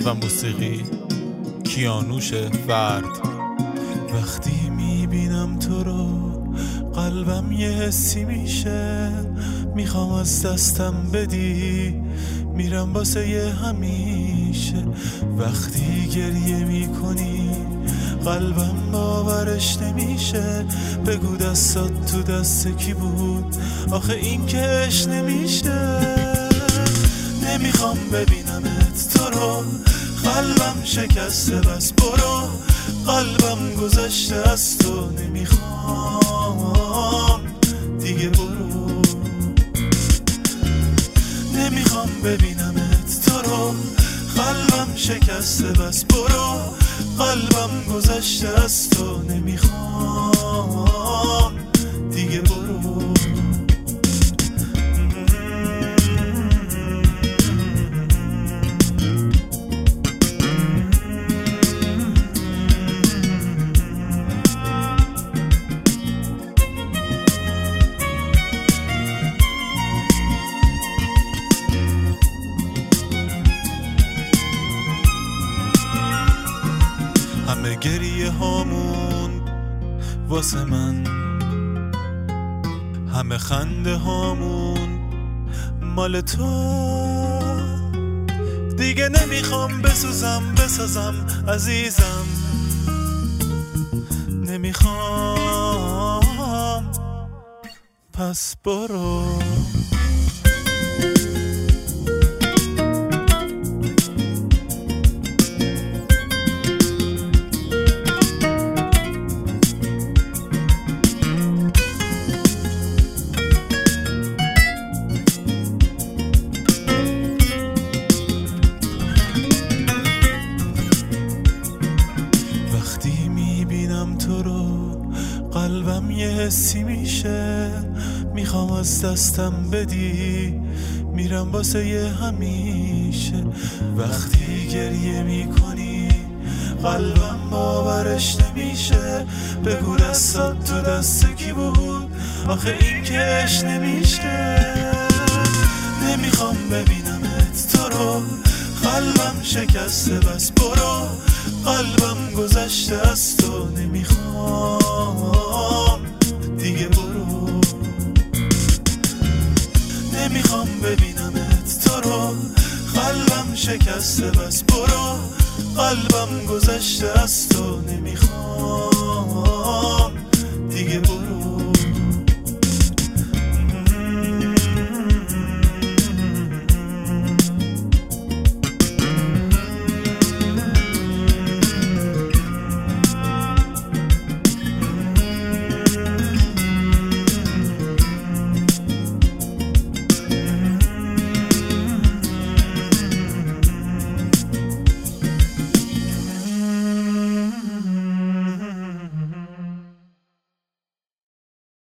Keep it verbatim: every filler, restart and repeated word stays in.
و موسیقی کیانوش فرد. وقتی میبینم تو رو قلبم یه حسی میشه، میخوام از دستم بدی، میرم واسه یه همیشه. وقتی گریه میکنی قلبم باورش نمیشه، بگو دستات تو دست کی بود، آخه این کش نمیشه. نمیخوام ببینمت تو رو، قلبم شکسته بس برو، قلبم گذشته از تو، نمیخوام دیگه برو. نمیخوام ببینمت تو رو، قلبم شکسته بس برو، قلبم گذشته از تو، نمیخوام دیگه برو. همه گریه هامون واسه من، همه خنده هامون مال تو. دیگه نمیخوام بسوزم بسازم عزیزم، نمیخوام، پس برو. تو رو قلبم یه حسی میشه، میخوام از دستم بدی، میرم واسه یه همیشه. وقتی گریه میکنی قلبم باورش نمیشه، بگو دستات تو دست کی بود، آخه این کش نمیشه. نمیخوام ببینمت تو رو، قلبم شکسته بس برو، قلبم گذشته از تو، نمیخوام دیگه برو. نمیخوام ببینمت تو رو، قلبم شکسته بس برو، قلبم گذشته از تو، نمیخوام